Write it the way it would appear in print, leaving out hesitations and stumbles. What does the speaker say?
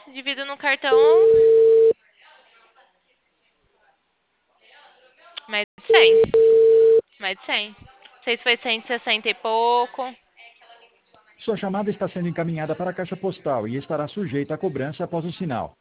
Divido no cartão mais de 100. Mais de 100. Não sei se foi 160 e pouco. Sua chamada está sendo encaminhada para a caixa postal e estará sujeita à cobrança após o sinal.